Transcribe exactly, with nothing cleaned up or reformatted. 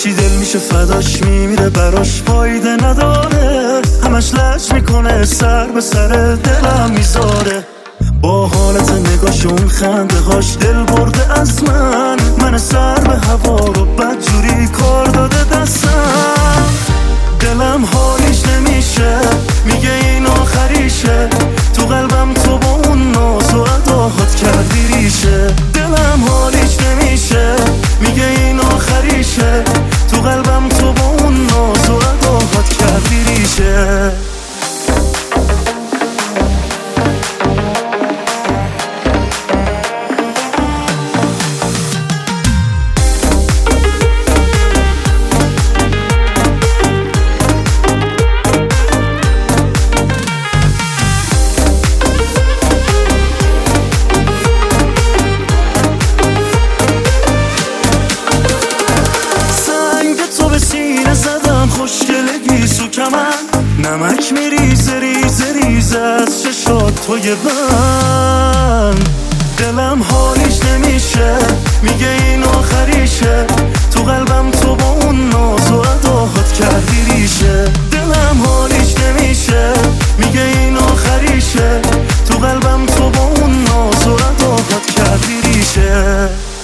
هرچی دل میشه فداش میمیره براش فایده نداره، همش لج میکنه سر به سر دلم میذاره. با حالت نگاش اون خنده هاش دل برده از من، من سر به هوا رو بدجوری کار داده دستم. دلم حالیش نمیشه میگه این آخریشه، تو قلبم تو با اون ناز و اداهات کردی ریشه. دلم حالیش نمیشه میگه این آخریشه، تو قلبم تو با اون ناز و اداهات کردی ریشه. خوشگلگی سو کمن نمک میریزه ریزه ریزه از چشات توی بند. دلم حالیش نمیشه میگه این آخریشه، تو قلبم تو با اون ناز و اداهات کردی ریشه. دلم حالیش نمیشه میگه این آخریشه، تو قلبم تو با اون ناز و اداهات کردی ریشه.